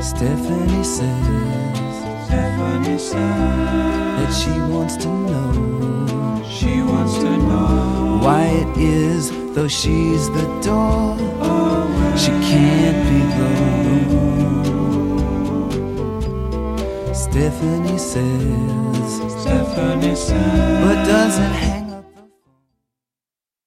Stephanie says that she wants to know why it is, though she's the door, she can't be alone. Stephanie says, but doesn't hang